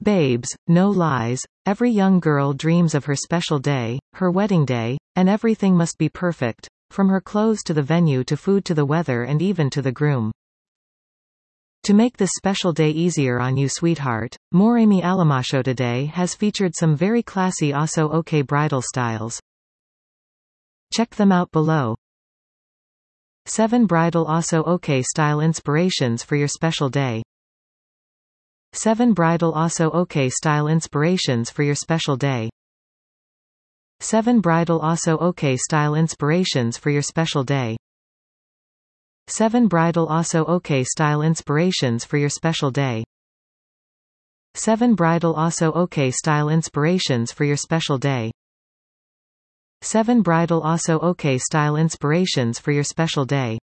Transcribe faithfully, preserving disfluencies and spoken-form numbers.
Babes, no lies, every young girl dreams of her special day, her wedding day, and everything must be perfect, from her clothes to the venue to food to the weather and even to the groom. To make this special day easier on you sweetheart, Moremi Alamacho today has featured some very classy Aso Oke bridal styles. Check them out below. seven Bridal Aso Oke style inspirations for your special day. seven Bridal Aso Oke style inspirations for your special day. seven Bridal Aso Oke style inspirations for your special day. seven Bridal Aso Oke style inspirations for your special day. seven Bridal Aso Oke style inspirations for your special day. seven Bridal Aso Oke style inspirations for your special day.